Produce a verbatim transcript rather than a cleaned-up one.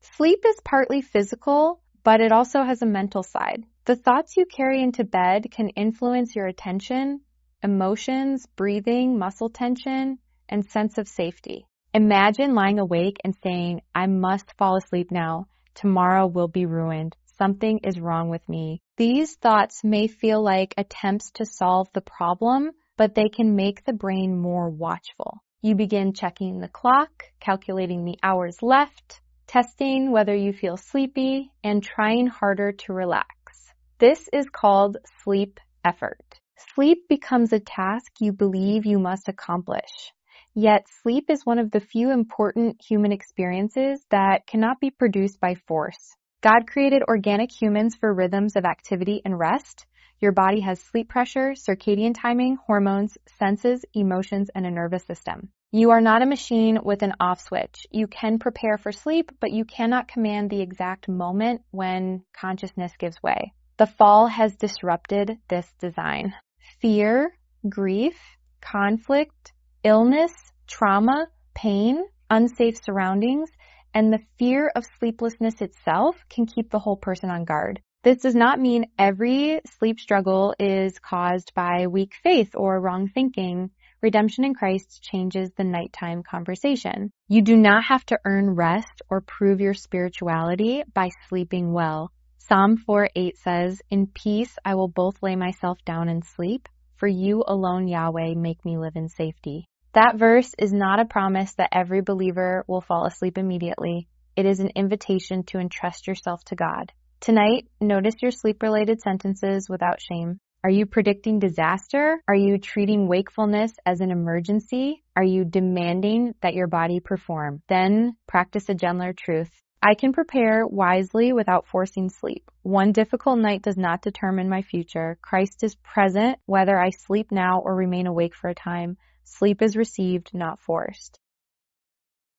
Sleep is partly physical, but it also has a mental side. The thoughts you carry into bed can influence your attention, emotions, breathing, muscle tension, and sense of safety. Imagine lying awake and saying, I must fall asleep now. Tomorrow will be ruined. Something is wrong with me. These thoughts may feel like attempts to solve the problem, but they can make the brain more watchful. You begin checking the clock, calculating the hours left, testing whether you feel sleepy, and trying harder to relax. This is called sleep effort. Sleep becomes a task you believe you must accomplish. Yet sleep is one of the few important human experiences that cannot be produced by force. God created organic humans for rhythms of activity and rest. Your body has sleep pressure, circadian timing, hormones, senses, emotions, and a nervous system. You are not a machine with an off switch. You can prepare for sleep, but you cannot command the exact moment when consciousness gives way. The fall has disrupted this design. Fear, grief, conflict, illness, trauma, pain, unsafe surroundings, and the fear of sleeplessness itself can keep the whole person on guard. This does not mean every sleep struggle is caused by weak faith or wrong thinking. Redemption in Christ changes the nighttime conversation. You do not have to earn rest or prove your spirituality by sleeping well. Psalm four eight says, In peace I will both lay myself down and sleep, for you alone, Yahweh, make me live in safety. That verse is not a promise that every believer will fall asleep immediately. It is an invitation to entrust yourself to God. Tonight, notice your sleep-related sentences without shame. Are you predicting disaster? Are you treating wakefulness as an emergency? Are you demanding that your body perform? Then practice a gentler truth. I can prepare wisely without forcing sleep. One difficult night does not determine my future. Christ is present whether I sleep now or remain awake for a time. Sleep is received, not forced.